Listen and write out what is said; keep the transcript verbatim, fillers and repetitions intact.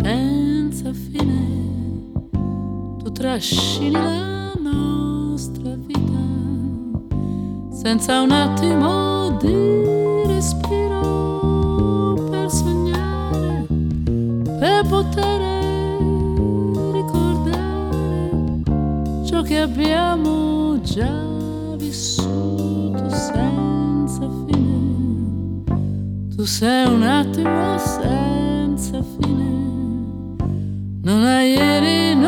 senza fine, tu trascini la nostra vita senza un attimo di respiro, per sognare, per poter ricordare ciò che abbiamo già vissuto senza fine. Tu sei un attimo senza fine, non hai ieri,